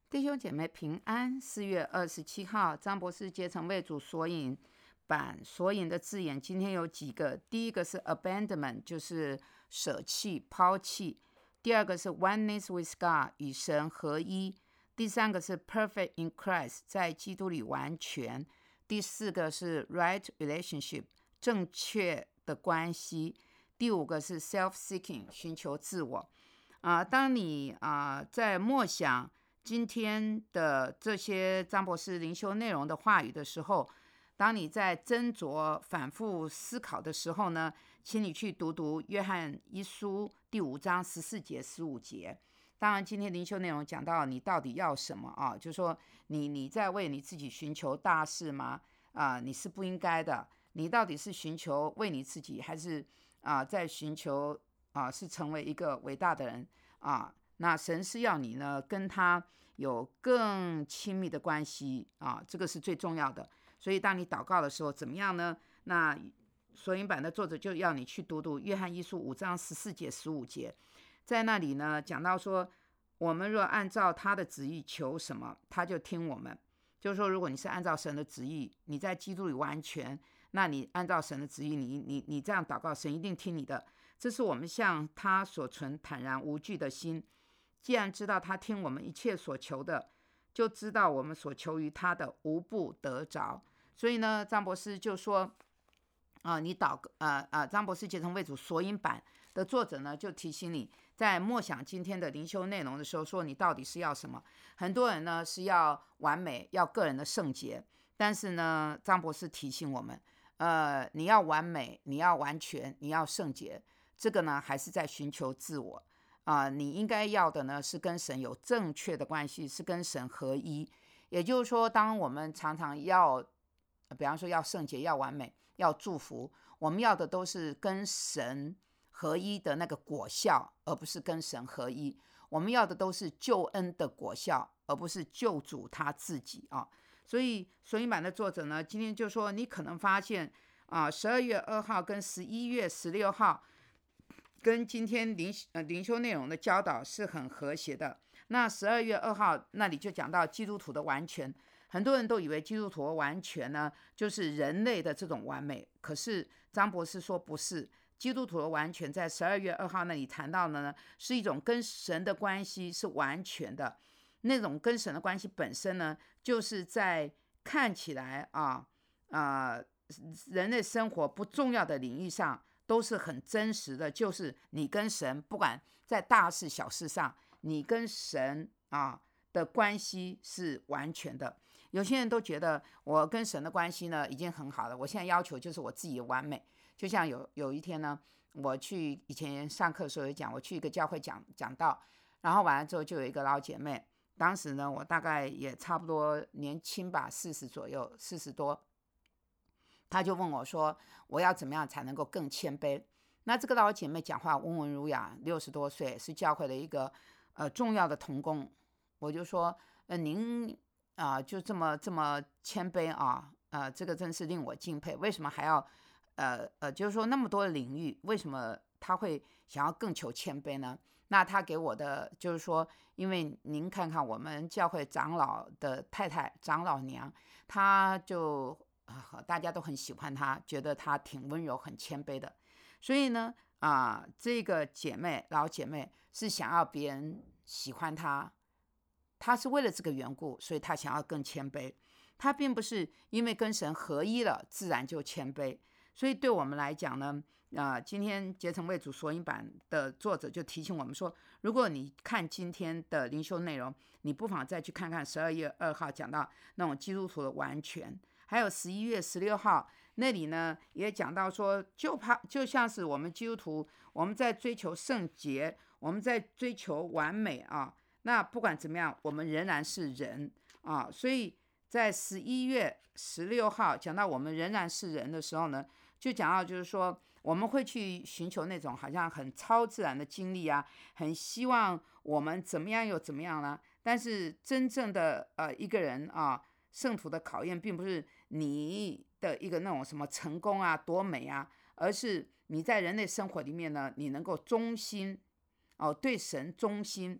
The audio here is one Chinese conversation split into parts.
弟兄姐妹平安。4月27号，张博士竭诚为主索引版索引的字眼，今天有几个。第一个是 abandonment， 就是舍弃、抛弃；第二个是 oneness with God， 与神合一；第三个是 perfect in Christ， 在基督里完全；第四个是 right relationship， 正确的关系；第五个是 self-seeking， 寻求自我。当你在默想今天的这些张博士灵修内容的话语的时候，当你在斟酌反复思考的时候呢，请你去读约翰一书第5章14节15节。当然今天灵修内容讲到你到底要什么啊，就是说你在为你自己寻求大事吗？你是不应该的。你到底是寻求为你自己，还是在寻求是成为一个伟大的人那神是要你呢跟他有更亲密的关系这个是最重要的。所以当你祷告的时候怎么样呢？那索引版的作者就要你去读约翰一书5章14节15节，在那里呢讲到说，我们若按照他的旨意求什么，他就听我们。就是说，如果你是按照神的旨意，你在基督里完全，那你按照神的旨意，你这样祷告，神一定听你的。这是我们向他所存坦然无惧的心。既然知道他听我们一切所求的，就知道我们所求于他的无不得着。所以呢，张博士就说张博士竭诚为主索引版的作者呢，就提醒你在默想今天的灵修内容的时候，说你到底是要什么。很多人呢是要完美，要个人的圣洁，但是呢，张博士提醒我们，你要完美，你要完全，你要圣洁，这个呢还是在寻求自我。你应该要的呢是跟神有正确的关系，是跟神合一。也就是说，当我们常常要，比方说要圣洁、要完美、要祝福，我们要的都是跟神合一的那个果效，而不是跟神合一。我们要的都是救恩的果效，而不是救主他自己所以索引版的作者呢，今天就说，你可能发现12月2号跟11月16号跟今天灵修内容的教导是很和谐的。那12月2号那里就讲到基督徒的完全，很多人都以为基督徒的完全呢就是人类的这种完美，可是张博士说不是。基督徒的完全在12月2号那里谈到的呢，是一种跟神的关系是完全的。那种跟神的关系本身呢，就是在看起来人类生活不重要的领域上都是很真实的，就是你跟神不管在大事小事上，你跟神的关系是完全的。有些人都觉得我跟神的关系呢已经很好了，我现在要求就是我自己的完美。就像有一天呢，我去以前上课的时候有讲，我去一个教会讲道，然后完了之后就有一个老姐妹，当时呢我大概也差不多年轻吧，40左右，40多，她就问我说我要怎么样才能够更谦卑。那这个老姐妹讲话温文儒雅，60多岁，是教会的一个重要的同工。我就说您就这么谦卑这个真是令我敬佩。为什么还要就是说那么多的领域，为什么他会想要更求谦卑呢？那他给我的就是说，因为您看看我们教会长老的太太长老娘，她就大家都很喜欢她，觉得她挺温柔很谦卑的。所以呢这个老姐妹是想要别人喜欢她，她是为了这个缘故，所以她想要更谦卑。她并不是因为跟神合一了自然就谦卑。所以对我们来讲呢今天竭诚为主索引版的作者就提醒我们说，如果你看今天的灵修内容，你不妨再去看看12月2号讲到那种基督徒的完全，还有11月16号那里呢也讲到说，就像是我们基督徒，我们在追求圣洁，我们在追求完美那不管怎么样，我们仍然是人所以在11月16号讲到我们仍然是人的时候呢，就讲到就是说，我们会去寻求那种好像很超自然的经历很希望我们怎么样又怎么样呢？但是真正的一个人圣徒的考验并不是你的一个那种什么成功多美而是你在人类生活里面呢，你能够忠心对神忠心。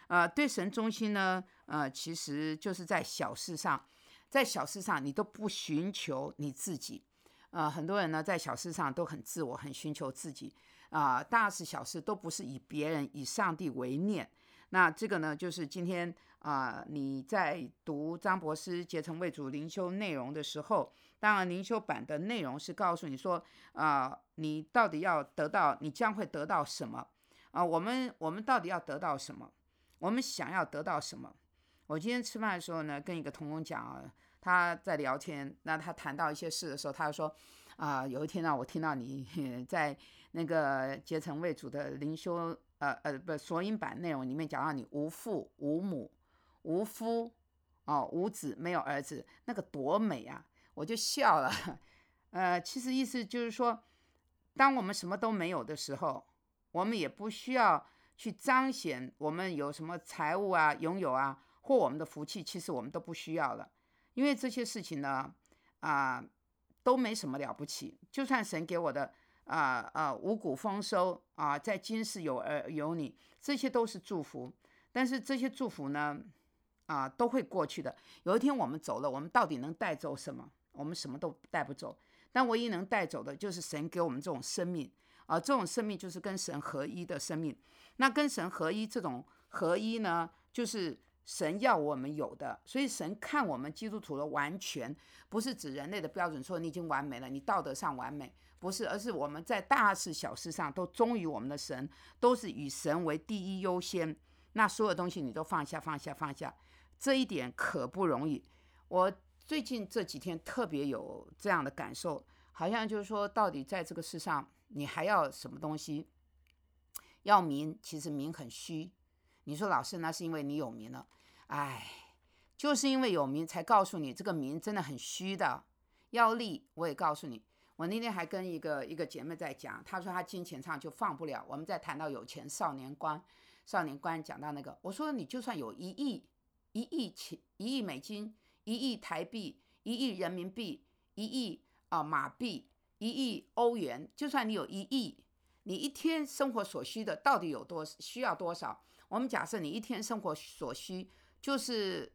对神忠心呢，其实就是在小事上，在小事上你都不寻求你自己。很多人呢在小事上都很自我，很寻求自己。大事小事都不是以别人以上帝为念。那这个呢，就是今天你在读张博士结成为主灵修内容的时候，当然灵修版的内容是告诉你说，你到底要得到，你将会得到什么。我们到底要得到什么？我们想要得到什么？我今天吃饭的时候呢，跟一个同工讲他在聊天，那他谈到一些事的时候，他就说有一天呢，我听到你在那个结成为主的灵修索引版内容里面讲到你无父无母无夫无子没有儿子，那个多美啊！我就笑了。其实意思就是说，当我们什么都没有的时候，我们也不需要去彰显我们有什么财物拥有或我们的福气，其实我们都不需要了。因为这些事情呢都没什么了不起。就算神给我的五谷丰收在今世有儿有女，这些都是祝福。但是这些祝福呢都会过去的。有一天我们走了，我们到底能带走什么？我们什么都带不走。但唯一能带走的就是神给我们这种生命这种生命就是跟神合一的生命。那跟神合一，这种合一呢，就是神要我们有的。所以神看我们基督徒的完全，不是指人类的标准说你已经完美了，你道德上完美，不是，而是我们在大事小事上都忠于我们的神，都是以神为第一优先。那所有东西你都放下，这一点可不容易。我最近这几天特别有这样的感受，好像就是说，到底在这个世上你还要什么东西？要名，其实名很虚。你说老师，那是因为你有名了。就是因为有名才告诉你这个名真的很虚的。要利，我也告诉你。我那天还跟一个姐妹在讲，她说她金钱上就放不了。我们在谈到有钱少年观讲到那个，我说你就算有1亿美金，1亿台币，1亿人民币，1亿马币，1亿欧元，就算你有1亿，你一天生活所需的到底需要多少？我们假设你一天生活所需就是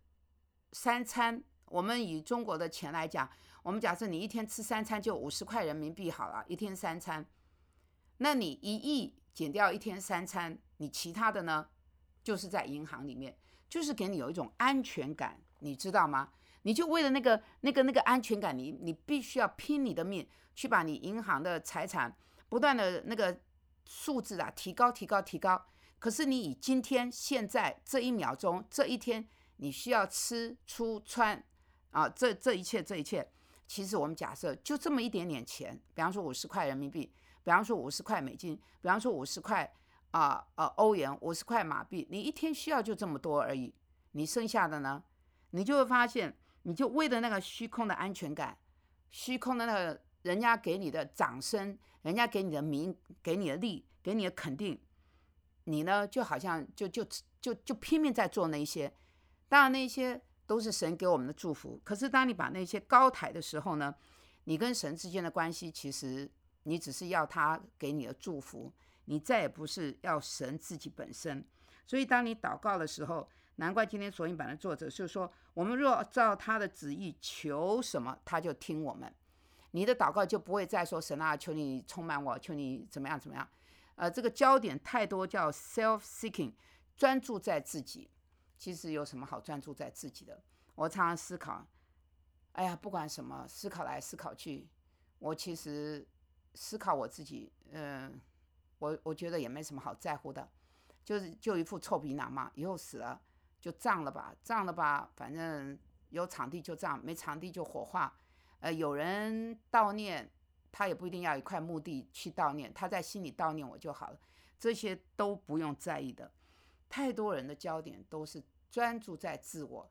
3餐，我们以中国的钱来讲，我们假设你一天吃3餐就50块人民币好了，一天3餐，那你1亿减掉一天3餐，你其他的呢，就是在银行里面，就是给你有一种安全感，你知道吗？你就为了那个安全感，你必须要拼你的命，去把你银行的财产不断的那个数字提高。可是你以今天现在这1秒钟这一天，你需要吃出穿这一切，其实我们假设就这么一点点钱，比方说50块人民币，比方说50块美金，比方说50块欧元，50块马币，你一天需要就这么多而已。你剩下的呢，你就会发现，你就为了那个虚空的安全感，虚空的那个人家给你的掌声，人家给你的名，给你的利，给你的肯定，你呢就好像就拼命在做那些。当然那些都是神给我们的祝福，可是当你把那些高抬的时候呢，你跟神之间的关系，其实你只是要他给你的祝福，你再也不是要神自己本身。所以当你祷告的时候，难怪今天索引版的作者就说，我们若照他的旨意求什么，他就听我们。你的祷告就不会再说神求你充满我，求你怎么样。这个焦点太多叫 self-seeking， 专注在自己。其实有什么好专注在自己的？我常常思考，不管什么，思考来思考去，我其实思考我自己，我觉得也没什么好在乎的，就一副臭皮囊嘛，以后死了就葬了吧，反正有场地就葬，没场地就火化。有人悼念，他也不一定要一块墓地去悼念，他在心里悼念我就好了，这些都不用在意的。太多人的焦点都是专注在自我，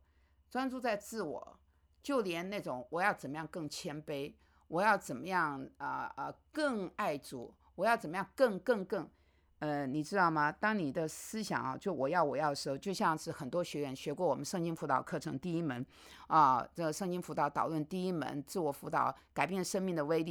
就连那种我要怎么样更谦卑，我要怎么样更爱主，我要怎么样更你知道吗？当你的思想就我要的时候，就像是很多学员学过我们圣经辅导课程第一门这个圣经辅导导论第一门自我辅导改变生命的威力，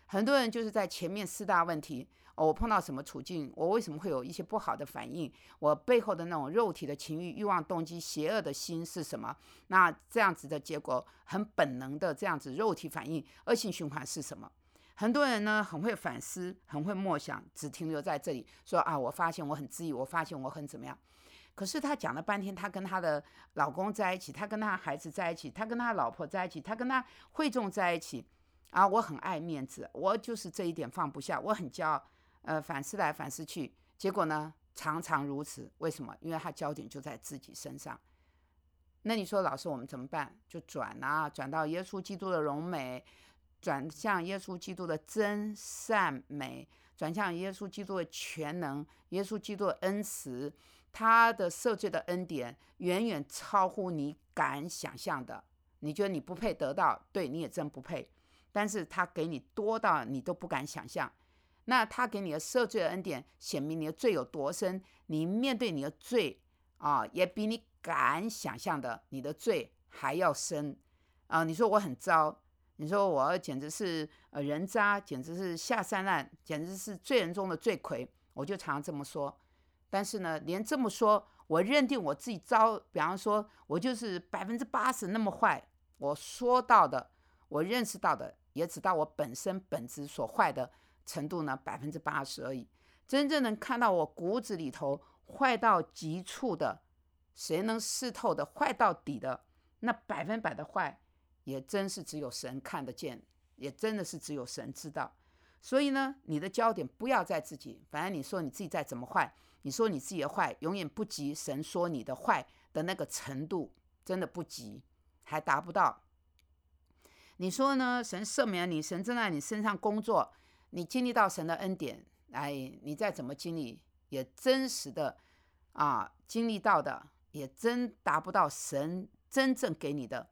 很多人就是在前面4大问题，我碰到什么处境，我为什么会有一些不好的反应，我背后的那种肉体的情欲、欲望、动机、邪恶的心是什么？那这样子的结果，很本能的这样子肉体反应，恶性循环是什么？很多人呢很会反思，很会默想，只停留在这里说啊，我发现我很自意，我发现我很怎么样。可是他讲了半天，他跟他的老公在一起，他跟他孩子在一起，他跟他老婆在一起，他跟他会众在一起啊，我很爱面子，我就是这一点放不下，我很骄傲。反思来反思去，结果呢常常如此。为什么？因为他焦点就在自己身上。那你说老师我们怎么办？就转啊，转到耶稣基督的荣美，转向耶稣基督的真善美，转向耶稣基督的全能，耶稣基督的恩慈，他的赦罪的恩典远远超乎你敢想象的。你觉得你不配得到，对，你也真不配，但是他给你多到你都不敢想象。那他给你的赦罪的恩典显明你的罪有多深，你面对你的罪也比你敢想象的你的罪还要深你说我很糟，你说我简直是人渣，简直是下三滥，简直是罪人中的罪魁，我就常常这么说。但是呢，连这么说，我认定我自己糟，比方说我就是80%那么坏，我说到的，我认识到的，也只到我本身本质所坏的程度呢80%而已。真正能看到我骨子里头坏到极处的，谁能视透的坏到底的，那100%的坏，也真是只有神看得见，也真的是只有神知道。所以呢，你的焦点不要在自己，反正你说你自己再怎么坏，你说你自己的坏，永远不及神说你的坏的那个程度，真的不及，还达不到。你说呢？神赦免你，神正在你身上工作，你经历到神的恩典，你再怎么经历，也真实的经历到的，也真达不到神真正给你的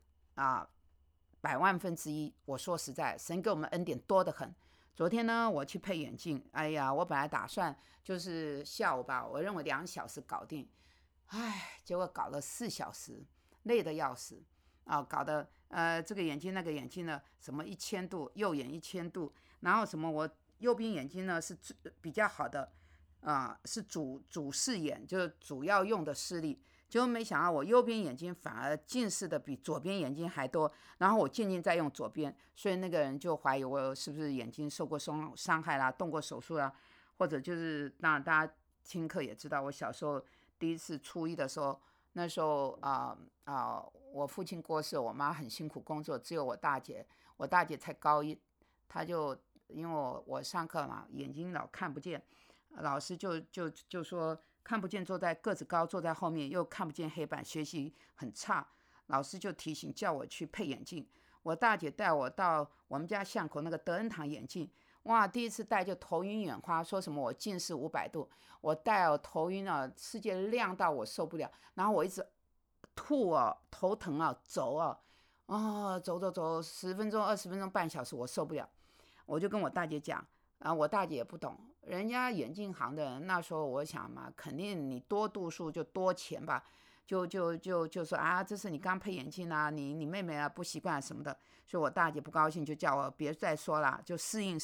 100,000,000%。我说实在，神给我们恩典多得很。昨天呢，我去配眼镜，我本来打算就是下午吧，我认为2小时搞定，结果搞了4小时，累得要死搞得这个眼睛那个眼睛呢，什么1000度，右眼1000度，然后什么我右边眼睛呢是比较好的是主视眼，就是主要用的视力。结果没想到我右边眼睛反而近视的比左边眼睛还多，然后我渐渐在用左边，所以那个人就怀疑我是不是眼睛受过伤害啦，动过手术啦，或者就是当然大家听课也知道，我小时候第一次初一的时候，那时候我父亲过世，我妈很辛苦工作，只有我大姐才高一，她就因为我上课嘛，眼睛老看不见，老师就说看不见，个子高，坐在后面又看不见黑板，学习很差。老师就提醒叫我去配眼镜。我大姐带我到我们家巷口那个德恩堂眼镜，哇，第一次戴就头晕眼花，说什么我近视500度，我戴头晕世界亮到我受不了，然后我一直吐头疼走走10分钟、20分钟、半小时，我受不了，我就跟我大姐讲。我大姐也不懂，人家眼镜行的人那时候我想嘛，肯定你多度数就多钱吧，就说这是你刚配眼镜你妹妹不习惯什么的，所以我大姐不高兴，就叫我别再说了，就适应。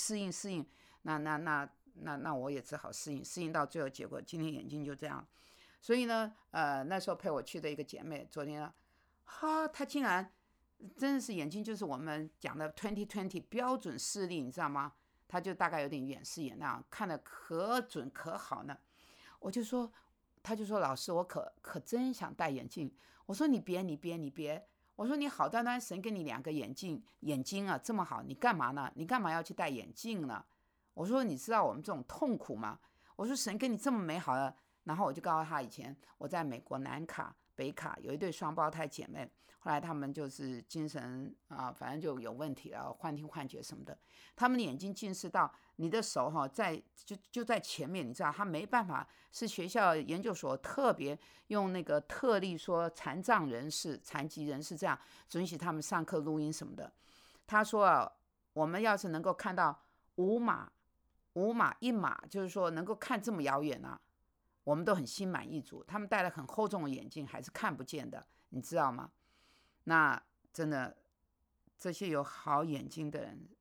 那我也只好适应到最后，结果今天眼镜就这样。所以呢，那时候陪我去的一个姐妹，昨天她竟然真的是眼睛就是我们讲的20/20标准视力，你知道吗？他就大概有点远视眼那样，看得可准可好呢。他就说老师，我可真想戴眼镜。我说你别，我说你好端端神给你2个眼睛这么好，你干嘛呢？你干嘛要去戴眼镜呢？我说你知道我们这种痛苦吗？我说神给你这么美好的，然后我就告诉他，以前我在美国南卡北卡有一对双胞胎姐妹，后来他们就是精神反正就有问题了，幻听幻觉什么的。他们的眼睛近视到你的手就在前面，你知道他没办法，是学校研究所特别用那个特例说残障人士、残疾人士这样准许他们上课录音什么的。他说我们要是能够看到5码1码，就是说能够看这么遥远我们都很心满意足。他们戴了很厚重的眼镜还是看不见的，你知道吗？那真的这些有好眼睛的人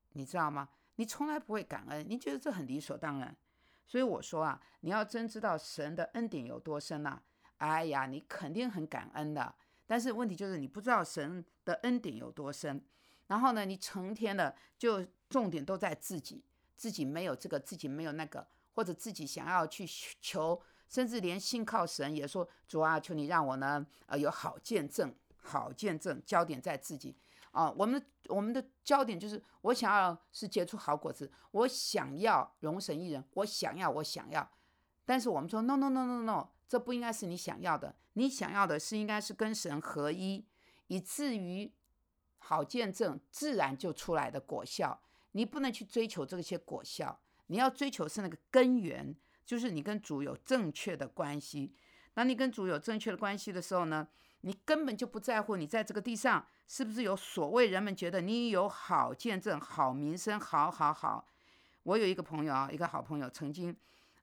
你知道吗？你从来不会感恩，你觉得这很理所当然。所以我说啊，你要真知道神的恩典有多深啊，哎呀，你肯定很感恩的。但是问题就是你不知道神的恩典有多深，然后呢，你成天的就重点都在自己，自己没有这个，自己没有那个，或者自己想要去求，甚至连信靠神也说主啊，求你让我呢有好见证，好见证，焦点在自己。我们的焦点就是我想要是结出好果子，我想要容神一人，我想要。但是我们说 no no no no no， 这不应该是你想要的，你想要的是应该是跟神合一，以至于好见证自然就出来的果效。你不能去追求这些果效，你要追求是那个根源，就是你跟主有正确的关系。当你跟主有正确的关系的时候呢，你根本就不在乎你在这个地上是不是有所谓人们觉得你有好见证、好名声、好。我有一个朋友啊，一个好朋友，曾经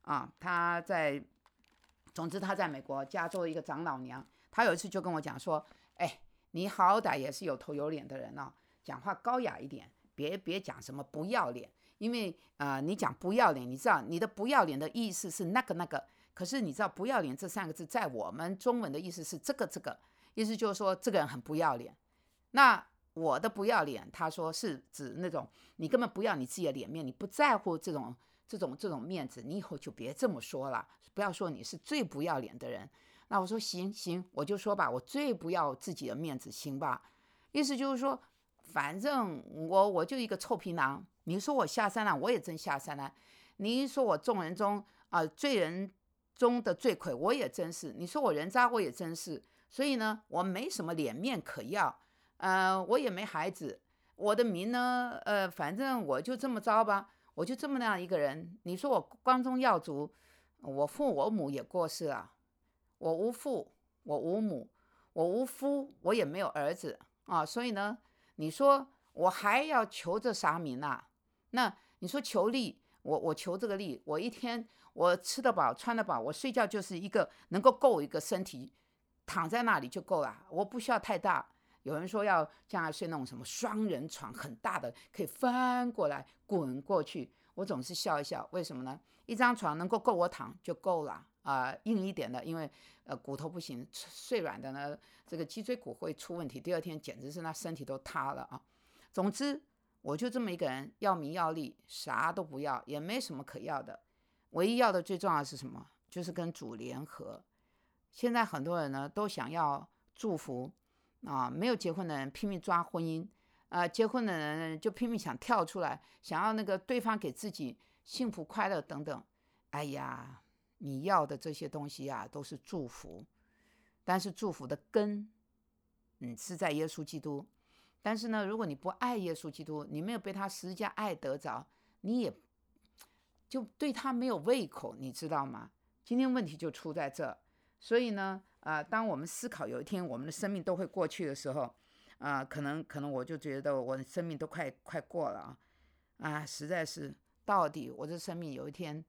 总之他在美国加州的一个长老娘，他有一次就跟我讲说，哎，你好歹也是有头有脸的人啊，讲话高雅一点，别讲什么不要脸，因为你讲不要脸，你知道你的不要脸的意思是那个，可是你知道不要脸这3个字在我们中文的意思是这个，意思就是说这个人很不要脸。那我的不要脸，他说是指那种你根本不要你自己的脸面，你不在乎这种面子，你以后就别这么说了，不要说你是最不要脸的人。那我说行，我就说吧，我最不要自己的面子，行吧？意思就是说，反正我就一个臭皮囊，你说我下三滥，我也真下三滥；你说我众人中罪人中的罪魁，我也真是；你说我人渣，我也真是。所以呢，我没什么脸面可要，我也没孩子，我的名呢，反正我就这么着吧，我就这么那样一个人。你说我光宗耀祖，我父我母也过世了，我无父，我无母，我无夫，我也没有儿子啊。所以呢，你说我还要求这啥名啊？那你说求利，我求这个利，我一天我吃得饱穿得饱，我睡觉就是一个能够够一个身体，躺在那里就够了，我不需要太大。有人说要将来睡那种什么双人床，很大的，可以翻过来滚过去。我总是笑一笑，为什么呢？一张床能够够我躺就够了硬一点的，因为骨头不行，睡软的呢，这个脊椎骨会出问题，第二天简直是那身体都塌了啊。总之，我就这么一个人，要名要利，啥都不要，也没什么可要的。唯一要的最重要的是什么？就是跟主联合。现在很多人呢都想要祝福没有结婚的人拼命抓婚姻结婚的人就拼命想跳出来，想要那个对方给自己幸福快乐等等。哎呀，你要的这些东西都是祝福，但是祝福的根是在耶稣基督。但是呢，如果你不爱耶稣基督，你没有被他十字架爱得着，你也就对他没有胃口，你知道吗？今天问题就出在这。所以呢当我们思考有一天我们的生命都会过去的时候可能我就觉得我的生命都快过了实在是到底我这生命有一天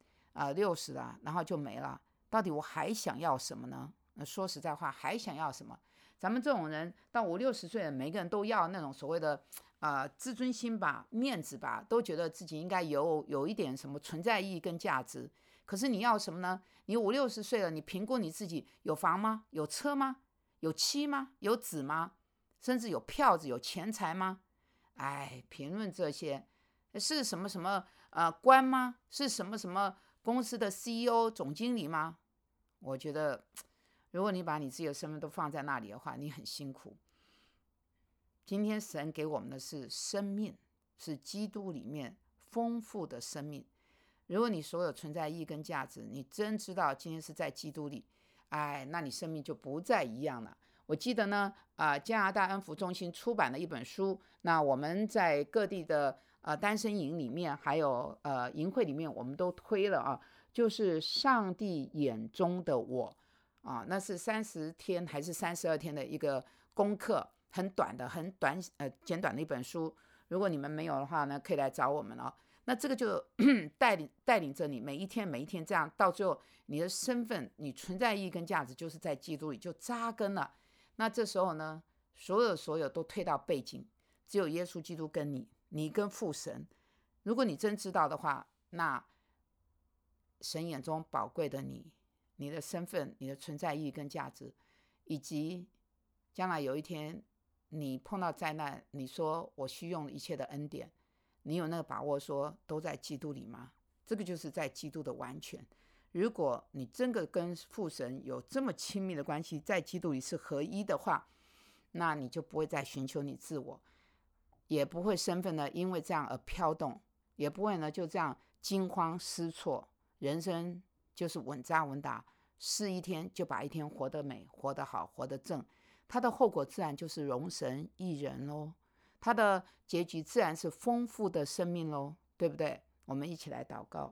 60了，然后就没了，到底我还想要什么呢？说实在话，还想要什么？咱们这种人到50、60岁了，每个人都要那种所谓的自尊心吧，面子吧，都觉得自己应该有一点什么存在意义跟价值。可是你要什么呢？你50、60岁了，你评估你自己有房吗？有车吗？有妻吗？有子吗？甚至有票子、有钱财吗？评论这些是什么什么官吗？是什么什么公司的 CEO 总经理吗？我觉得如果你把你自己的身份都放在那里的话，你很辛苦。今天神给我们的是生命，是基督里面丰富的生命。如果你所有存在意义跟价值，你真知道今天是在基督里，那你生命就不再一样了。我记得呢，加拿大恩福中心出版了一本书，那我们在各地的单身营里面，还有营会里面，我们都推了就是上帝眼中的我那是30天还是32天的一个功课，很短的、简短的一本书。如果你们没有的话呢，可以来找我们那这个就带领着你每一天这样，到最后你的身份、你存在意义跟价值就是在基督里就扎根了。那这时候呢，所有都退到背景，只有耶稣基督跟你， 你跟父神，如果你真知道的话，那神眼中宝贵的你的身份、你的存在意义跟价值，以及将来有一天你碰到灾难，你说我需用一切的恩典，你有那个把握说都在基督里吗？这个就是在基督的完全。如果你真的跟父神有这么亲密的关系，在基督里是合一的话，那你就不会再寻求你自我，也不会身份呢因为这样而飘动，也不会呢就这样惊慌失措。人生就是稳扎稳打，试一天就把一天活得美、活得好、活得正，它的后果自然就是荣神益人咯，它的结局自然是丰富的生命咯，对不对？我们一起来祷告。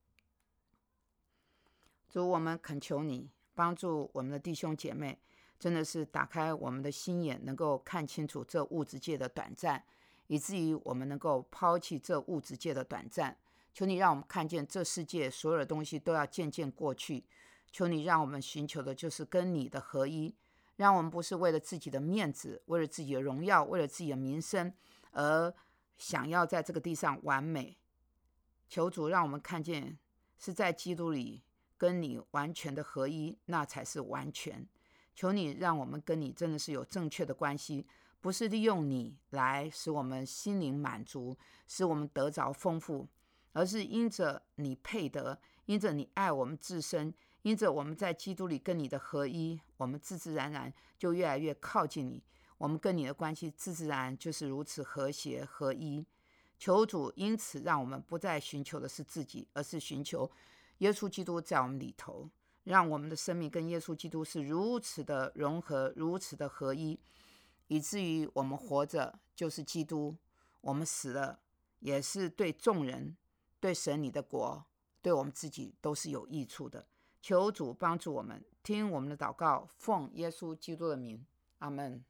主，我们恳求你帮助我们的弟兄姐妹，真的是打开我们的心眼，能够看清楚这物质界的短暂，以至于我们能够抛弃这物质界的短暂。求你让我们看见这世界所有的东西都要渐渐过去，求你让我们寻求的就是跟你的合一，让我们不是为了自己的面子，为了自己的荣耀，为了自己的名声而想要在这个地上完美。求主让我们看见是在基督里跟你完全的合一，那才是完全。求你让我们跟你真的是有正确的关系，不是利用你来使我们心灵满足，使我们得着丰富，而是因着你配得，因着你爱我们至深，因着我们在基督里跟你的合一，我们自自然然就越来越靠近你，我们跟你的关系自自然就是如此和谐合一。求主因此让我们不再寻求的是自己，而是寻求耶稣基督在我们里头，让我们的生命跟耶稣基督是如此的融合，如此的合一，以至于我们活着就是基督，我们死了也是对众人、对神你的国、对我们自己都是有益处的。求主帮助我们，听我们的祷告，奉耶稣基督的名，阿们。